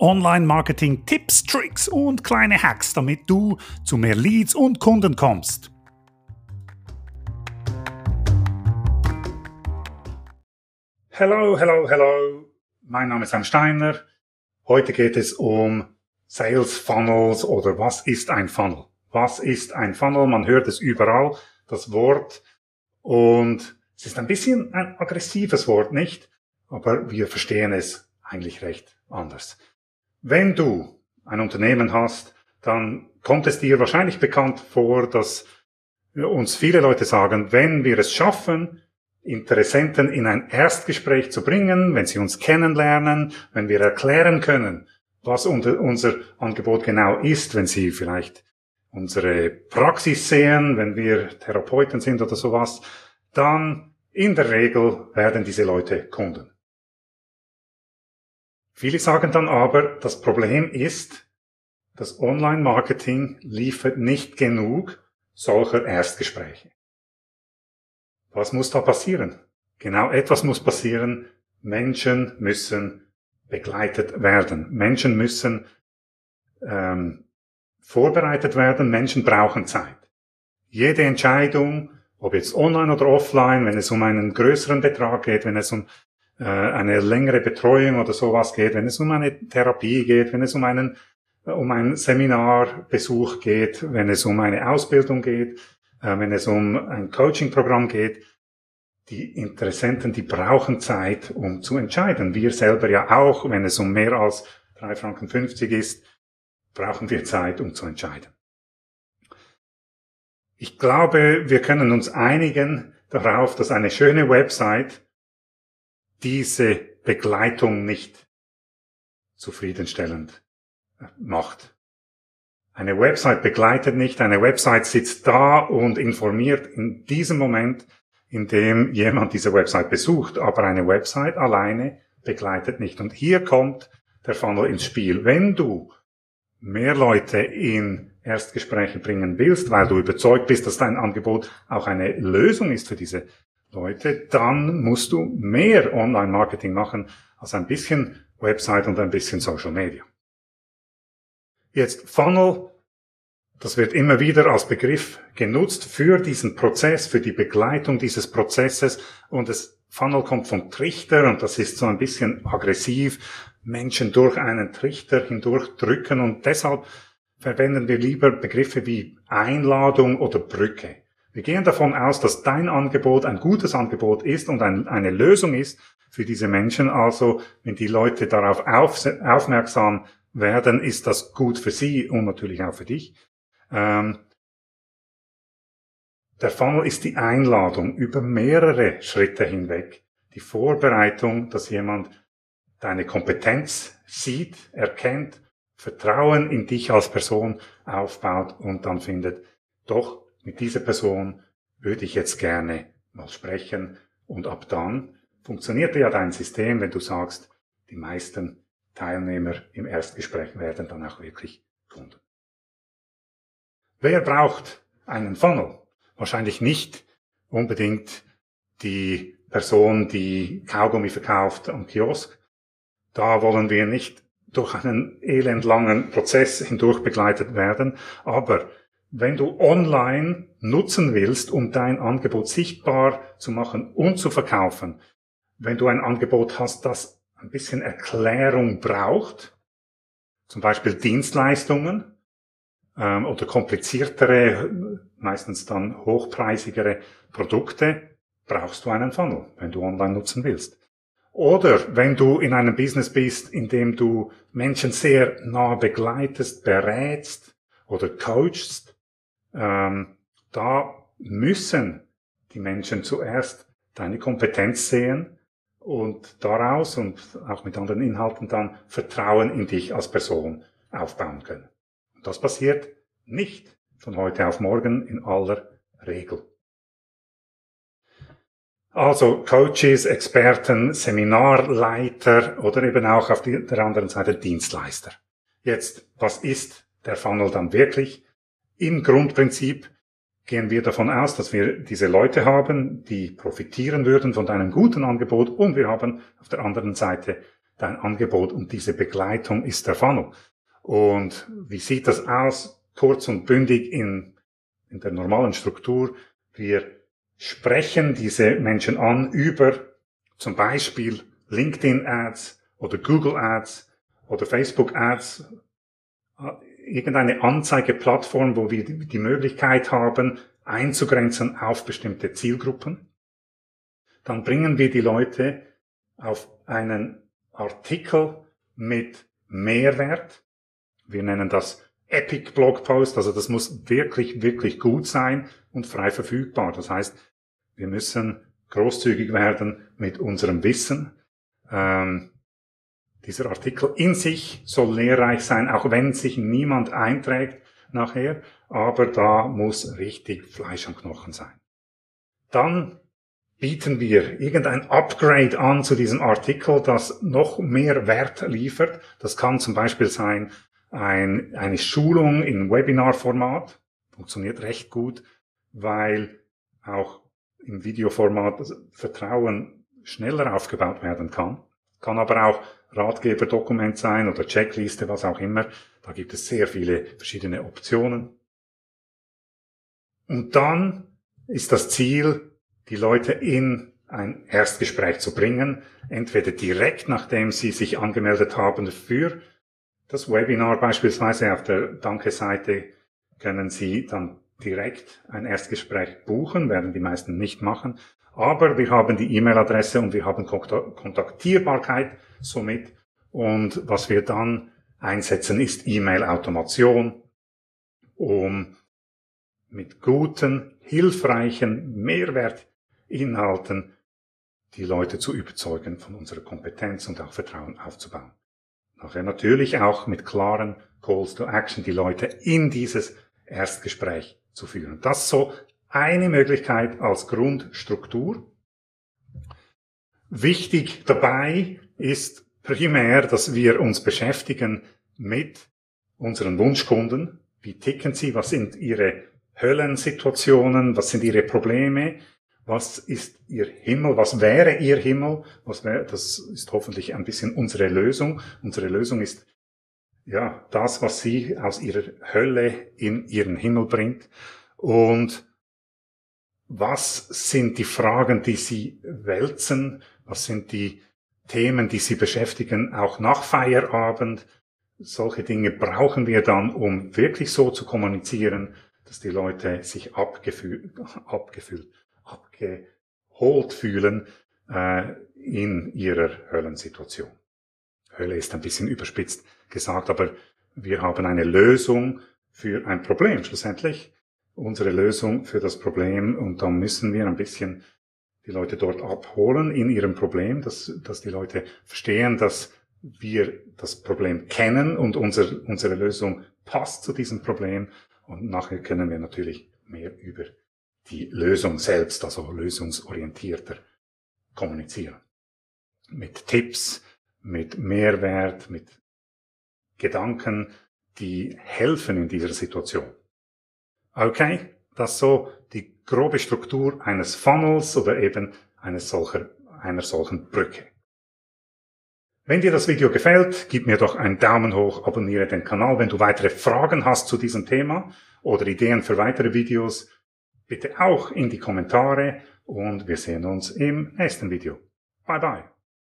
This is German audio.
Online-Marketing-Tipps, Tricks und kleine Hacks, damit du zu mehr Leads und Kunden kommst. Hello. Mein Name ist Sam Steiner. Heute geht es um Sales Funnels oder was ist ein Funnel? Was ist ein Funnel? Man hört es überall, das Wort. Und es ist ein bisschen ein aggressives Wort, nicht? Aber wir verstehen es eigentlich recht anders. Wenn du ein Unternehmen hast, dann kommt es dir wahrscheinlich bekannt vor, dass uns viele Leute sagen, wenn wir es schaffen, Interessenten in ein Erstgespräch zu bringen, wenn sie uns kennenlernen, wenn wir erklären können, was unser Angebot genau ist, wenn sie vielleicht unsere Praxis sehen, wenn wir Therapeuten sind oder sowas, dann in der Regel werden diese Leute Kunden. Viele sagen dann aber, das Problem ist, das Online-Marketing liefert nicht genug solcher Erstgespräche. Was muss da passieren? Genau etwas muss passieren. Menschen müssen begleitet werden. Menschen müssen vorbereitet werden. Menschen brauchen Zeit. Jede Entscheidung, ob jetzt online oder offline, wenn es um einen größeren Betrag geht, wenn es um eine längere Betreuung oder sowas geht, wenn es um eine Therapie geht, wenn es um einen Seminarbesuch geht, wenn es um eine Ausbildung geht, wenn es um ein Coaching-Programm geht, die Interessenten, die brauchen Zeit, um zu entscheiden. Wir selber ja auch, wenn es um mehr als 3,50 Franken ist, brauchen wir Zeit, um zu entscheiden. Ich glaube, wir können uns einigen darauf, dass eine schöne Website diese Begleitung nicht zufriedenstellend macht. Eine Website begleitet nicht, eine Website sitzt da und informiert in diesem Moment, in dem jemand diese Website besucht, aber eine Website alleine begleitet nicht. Und hier kommt der Funnel ins Spiel. Wenn du mehr Leute in Erstgespräche bringen willst, weil du überzeugt bist, dass dein Angebot auch eine Lösung ist für diese Leute, dann musst du mehr Online-Marketing machen als ein bisschen Website und ein bisschen Social Media. Jetzt Funnel, das wird immer wieder als Begriff genutzt für diesen Prozess, für die Begleitung dieses Prozesses, und das Funnel kommt vom Trichter und das ist so ein bisschen aggressiv, Menschen durch einen Trichter hindurch drücken, und deshalb verwenden wir lieber Begriffe wie Einladung oder Brücke. Wir gehen davon aus, dass dein Angebot ein gutes Angebot ist und eine Lösung ist für diese Menschen. Also, wenn die Leute darauf aufmerksam werden, ist das gut für sie und natürlich auch für dich. Der Funnel ist die Einladung über mehrere Schritte hinweg. Die Vorbereitung, dass jemand deine Kompetenz sieht, erkennt, Vertrauen in dich als Person aufbaut und dann findet, doch, mit dieser Person würde ich jetzt gerne mal sprechen, und ab dann funktioniert ja dein System, wenn du sagst, die meisten Teilnehmer im Erstgespräch werden dann auch wirklich Kunden. Wer braucht einen Funnel? Wahrscheinlich nicht unbedingt die Person, die Kaugummi verkauft am Kiosk. Da wollen wir nicht durch einen elendlangen Prozess hindurch begleitet werden, aber wenn du online nutzen willst, um dein Angebot sichtbar zu machen und zu verkaufen, wenn du ein Angebot hast, das ein bisschen Erklärung braucht, zum Beispiel Dienstleistungen oder kompliziertere, meistens dann hochpreisigere Produkte, brauchst du einen Funnel, wenn du online nutzen willst. Oder wenn du in einem Business bist, in dem du Menschen sehr nah begleitest, berätst oder coachst, da müssen die Menschen zuerst deine Kompetenz sehen und daraus und auch mit anderen Inhalten dann Vertrauen in dich als Person aufbauen können. Und das passiert nicht von heute auf morgen in aller Regel. Also Coaches, Experten, Seminarleiter oder eben auch auf der anderen Seite Dienstleister. Jetzt, was ist der Funnel dann wirklich? Im Grundprinzip gehen wir davon aus, dass wir diese Leute haben, die profitieren würden von deinem guten Angebot, und wir haben auf der anderen Seite dein Angebot und diese Begleitung ist der Funnel. Und wie sieht das aus? Kurz und bündig in der normalen Struktur. Wir sprechen diese Menschen an über zum Beispiel LinkedIn Ads oder Google Ads oder Facebook Ads, irgendeine Anzeigeplattform, wo wir die Möglichkeit haben, einzugrenzen auf bestimmte Zielgruppen. Dann bringen wir die Leute auf einen Artikel mit Mehrwert. Wir nennen das Epic Blog Post, also das muss wirklich, wirklich gut sein und frei verfügbar. Das heißt, wir müssen großzügig werden mit unserem Wissen. Dieser Artikel in sich soll lehrreich sein, auch wenn sich niemand einträgt nachher, aber da muss richtig Fleisch am Knochen sein. Dann bieten wir irgendein Upgrade an zu diesem Artikel, das noch mehr Wert liefert. Das kann zum Beispiel sein eine Schulung in Webinarformat. Funktioniert recht gut, weil auch im Videoformat Vertrauen schneller aufgebaut werden kann. Kann aber auch Ratgeberdokument sein oder Checkliste, was auch immer. Da gibt es sehr viele verschiedene Optionen. Und dann ist das Ziel, die Leute in ein Erstgespräch zu bringen, entweder direkt nachdem sie sich angemeldet haben für das Webinar, beispielsweise auf der Danke-Seite können Sie dann direkt ein Erstgespräch buchen, werden die meisten nicht machen, aber wir haben die E-Mail-Adresse und wir haben Kontaktierbarkeit somit, und was wir dann einsetzen ist E-Mail-Automation, um mit guten, hilfreichen Mehrwertinhalten die Leute zu überzeugen von unserer Kompetenz und auch Vertrauen aufzubauen. Nachher natürlich auch mit klaren Calls to Action die Leute in dieses Erstgespräch zu führen. Das ist so eine Möglichkeit als Grundstruktur. Wichtig dabei ist primär, dass wir uns beschäftigen mit unseren Wunschkunden. Wie ticken sie? Was sind ihre Höllensituationen? Was sind ihre Probleme? Was ist ihr Himmel? Was wäre ihr Himmel? Das ist hoffentlich ein bisschen unsere Lösung. Unsere Lösung ist ja das, was sie aus ihrer Hölle in ihren Himmel bringt. Und was sind die Fragen, die sie wälzen? Was sind die Themen, die sie beschäftigen, auch nach Feierabend? Solche Dinge brauchen wir dann, um wirklich so zu kommunizieren, dass die Leute sich abgeholt fühlen in ihrer Höllensituation. Hölle ist ein bisschen überspitzt gesagt, aber wir haben eine Lösung für ein Problem schlussendlich. Unsere Lösung für das Problem, und dann müssen wir ein bisschen die Leute dort abholen in ihrem Problem, dass die Leute verstehen, dass wir das Problem kennen und unsere Lösung passt zu diesem Problem, und nachher können wir natürlich mehr über die Lösung selbst, also lösungsorientierter kommunizieren. Mit Tipps, mit Mehrwert, mit Gedanken, die helfen in dieser Situation. Okay, das ist so die grobe Struktur eines Funnels oder eben einer solchen Brücke. Wenn dir das Video gefällt, gib mir doch einen Daumen hoch, abonniere den Kanal. Wenn du weitere Fragen hast zu diesem Thema oder Ideen für weitere Videos, bitte auch in die Kommentare, und wir sehen uns im nächsten Video. Bye bye.